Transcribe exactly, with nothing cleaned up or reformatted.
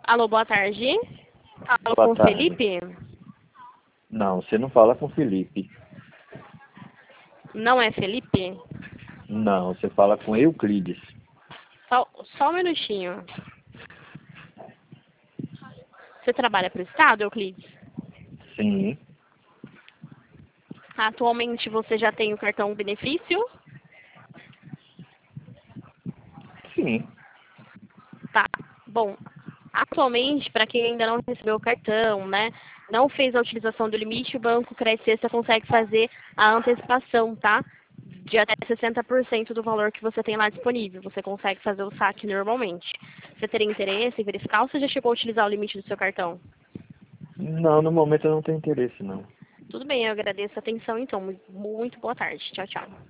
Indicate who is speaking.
Speaker 1: Alô, boa tarde. Alô,
Speaker 2: Boa
Speaker 1: com o
Speaker 2: tarde.
Speaker 1: Felipe?
Speaker 2: Não, você não fala com o Felipe.
Speaker 1: Não é Felipe?
Speaker 2: Não, você fala com Euclides.
Speaker 1: Só, só um minutinho. Você trabalha para o Estado, Euclides?
Speaker 2: Sim,
Speaker 1: Atualmente você já tem o cartão benefício?
Speaker 2: sim.
Speaker 1: Tá. Bom, atualmente, para quem ainda não recebeu o cartão, né, não fez a utilização do limite, o Banco Credit Sexta consegue fazer a antecipação, tá? De até sessenta por cento do valor que você tem lá disponível. Você consegue fazer o saque normalmente. Você teria interesse em verificar ou você já chegou a utilizar o limite do seu cartão?
Speaker 2: Não, no momento eu não tenho interesse, não.
Speaker 1: Tudo bem, eu agradeço a atenção então. Muito boa tarde. Tchau, tchau.